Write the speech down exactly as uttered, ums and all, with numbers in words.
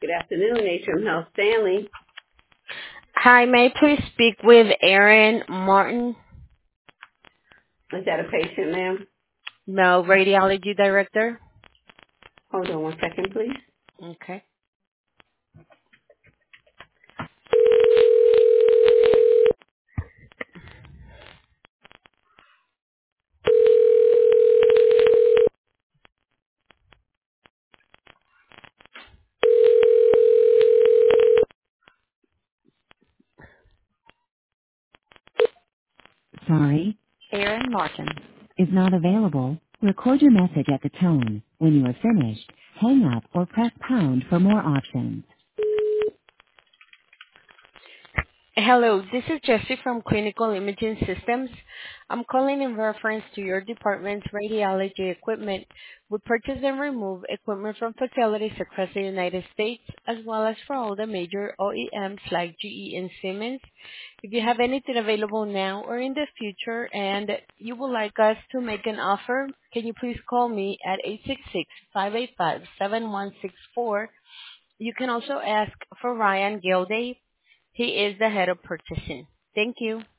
Good afternoon, Atrium Health Stanley. Hi, may I please speak with Aaron Martin? Is that a patient, ma'am? No, radiology director. Hold on one second, please. Okay. Sorry, Aaron Martin is not available. Record your message at the tone. When you are finished, hang up or press pound for more options. Hello, this is Jessie from Clinical Imaging Systems. I'm calling in reference to your department's radiology equipment. We purchase and remove equipment from facilities across the United States, as well as for all the major O E Ms like G E and Siemens. If you have anything available now or in the future and you would like us to make an offer, can you please call me at eight six six, five eight five, seven one six four. You can also ask for Ryan Gilday. He is the head of purchasing. Thank you.